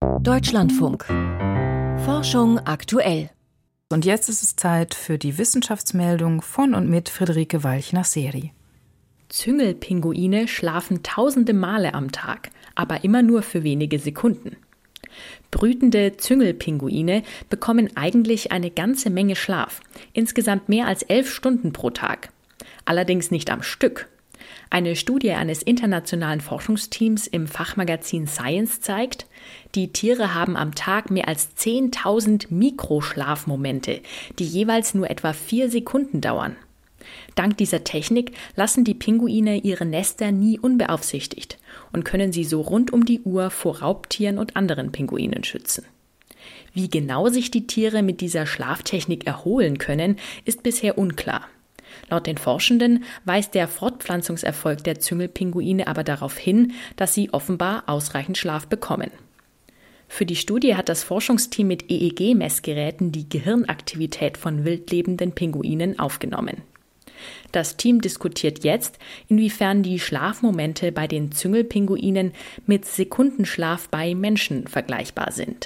Deutschlandfunk. Forschung aktuell. Und jetzt ist es Zeit für die Wissenschaftsmeldung von und mit Friederike Walch-Nasseri. Züngelpinguine schlafen tausende Male am Tag, aber immer nur für wenige Sekunden. Brütende Züngelpinguine bekommen eigentlich eine ganze Menge Schlaf, insgesamt mehr als 11 Stunden pro Tag. Allerdings nicht am Stück. Eine Studie eines internationalen Forschungsteams im Fachmagazin Science zeigt, die Tiere haben am Tag mehr als 10.000 Mikroschlafmomente, die jeweils nur etwa 4 Sekunden dauern. Dank dieser Technik lassen die Pinguine ihre Nester nie unbeaufsichtigt und können sie so rund um die Uhr vor Raubtieren und anderen Pinguinen schützen. Wie genau sich die Tiere mit dieser Schlaftechnik erholen können, ist bisher unklar. Laut den Forschenden weist der Fortpflanzungserfolg der Züngelpinguine aber darauf hin, dass sie offenbar ausreichend Schlaf bekommen. Für die Studie hat das Forschungsteam mit EEG-Messgeräten die Gehirnaktivität von wildlebenden Pinguinen aufgenommen. Das Team diskutiert jetzt, inwiefern die Schlafmomente bei den Züngelpinguinen mit Sekundenschlaf bei Menschen vergleichbar sind.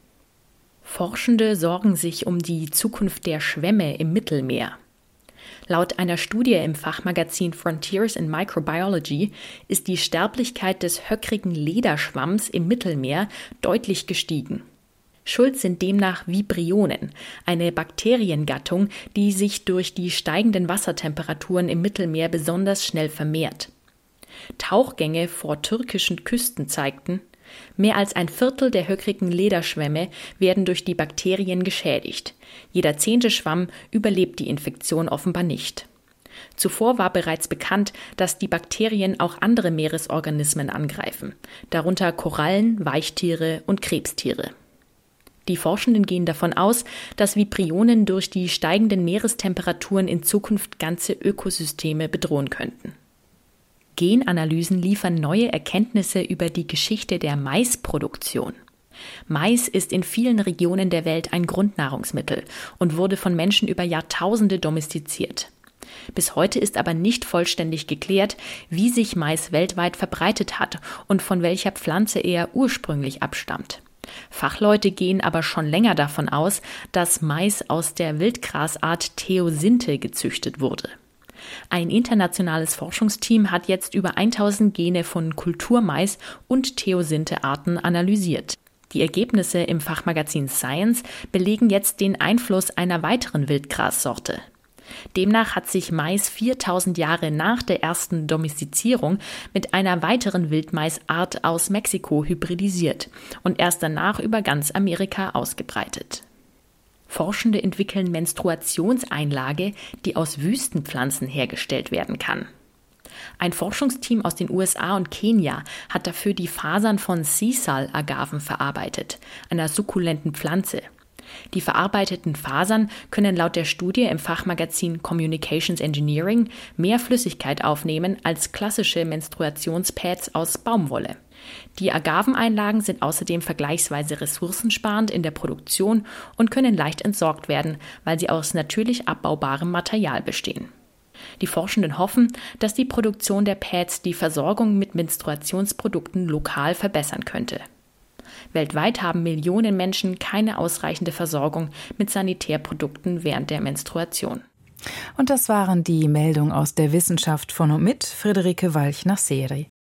Forschende sorgen sich um die Zukunft der Schwämme im Mittelmeer. Laut einer Studie im Fachmagazin Frontiers in Microbiology ist die Sterblichkeit des höckrigen Lederschwamms im Mittelmeer deutlich gestiegen. Schuld sind demnach Vibrionen, eine Bakteriengattung, die sich durch die steigenden Wassertemperaturen im Mittelmeer besonders schnell vermehrt. Tauchgänge vor türkischen Küsten zeigten, mehr als ein Viertel der höckrigen Lederschwämme werden durch die Bakterien geschädigt. Jeder 10. Schwamm überlebt die Infektion offenbar nicht. Zuvor war bereits bekannt, dass die Bakterien auch andere Meeresorganismen angreifen, darunter Korallen, Weichtiere und Krebstiere. Die Forschenden gehen davon aus, dass Vibrionen durch die steigenden Meerestemperaturen in Zukunft ganze Ökosysteme bedrohen könnten. Genanalysen liefern neue Erkenntnisse über die Geschichte der Maisproduktion. Mais ist in vielen Regionen der Welt ein Grundnahrungsmittel und wurde von Menschen über Jahrtausende domestiziert. Bis heute ist aber nicht vollständig geklärt, wie sich Mais weltweit verbreitet hat und von welcher Pflanze er ursprünglich abstammt. Fachleute gehen aber schon länger davon aus, dass Mais aus der Wildgrasart Theosinte gezüchtet wurde. Ein internationales Forschungsteam hat jetzt über 1000 Gene von Kulturmais und Theosinte-Arten analysiert. Die Ergebnisse im Fachmagazin Science belegen jetzt den Einfluss einer weiteren Wildgrassorte. Demnach hat sich Mais 4000 Jahre nach der ersten Domestizierung mit einer weiteren Wildmaisart aus Mexiko hybridisiert und erst danach über ganz Amerika ausgebreitet. Forschende entwickeln Menstruationseinlage, die aus Wüstenpflanzen hergestellt werden kann. Ein Forschungsteam aus den USA und Kenia hat dafür die Fasern von Sisal-Agaven verarbeitet, einer sukkulenten Pflanze. Die verarbeiteten Fasern können laut der Studie im Fachmagazin Communications Engineering mehr Flüssigkeit aufnehmen als klassische Menstruationspads aus Baumwolle. Die Agaveneinlagen sind außerdem vergleichsweise ressourcensparend in der Produktion und können leicht entsorgt werden, weil sie aus natürlich abbaubarem Material bestehen. Die Forschenden hoffen, dass die Produktion der Pads die Versorgung mit Menstruationsprodukten lokal verbessern könnte. Weltweit haben Millionen Menschen keine ausreichende Versorgung mit Sanitärprodukten während der Menstruation. Und das waren die Meldungen aus der Wissenschaft von und mit Friederike Walch-Nasseri.